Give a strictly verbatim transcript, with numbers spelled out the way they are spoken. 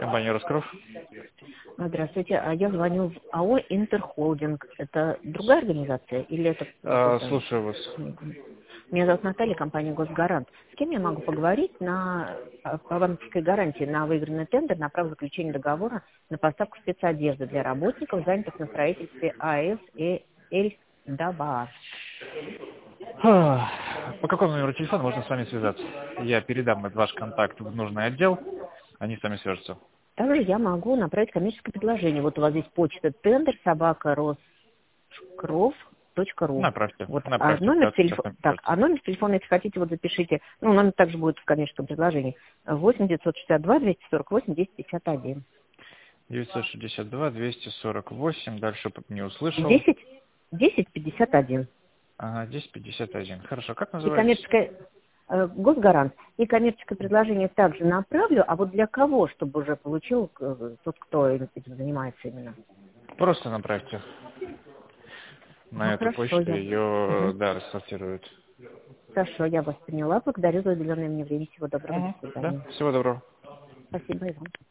Компания Роскров. Здравствуйте, а я звоню в АО «Интерхолдинг». Это другая организация или это... А, это... слушаю вас. Меня зовут Наталья, компания «Госгарант». С кем я могу поговорить на по банковской гарантии на выигранный тендер на право заключения договора на поставку спецодежды для работников, занятых на строительстве АЭС и Эль-Дабаа? А, По какому номеру телефона можно с вами связаться? Я передам ваш контакт в нужный отдел, они с вами свяжутся. Также я могу направить коммерческое предложение. Вот у вас здесь почта тендер собака роскров точка ру. Направьте, Вот, а направьте. номер Да, сейчас телефона, так, напишется. а номер телефона, если хотите, вот запишите. Ну, номер также будет в коммерческом предложении. восемь девятьсот шестьдесят два двести сорок восемь десять пятьдесят один. девятьсот шестьдесят два двести сорок восемь, дальше не услышал. десять десять пятьдесят один. Ага, десять пятьдесят один. Хорошо, как И называетесь? коммерческое э, Госгарант. И коммерческое предложение также направлю, а вот для кого, чтобы уже получил э, тот, кто этим занимается именно? Просто направьте Ну, на эту хорошо, почту, я... ее, Мгм. да, рассортируют. Хорошо, я вас поняла. Благодарю за уделенное мне время. Всего доброго. До Угу, да, свидания. всего доброго. Спасибо, Иван.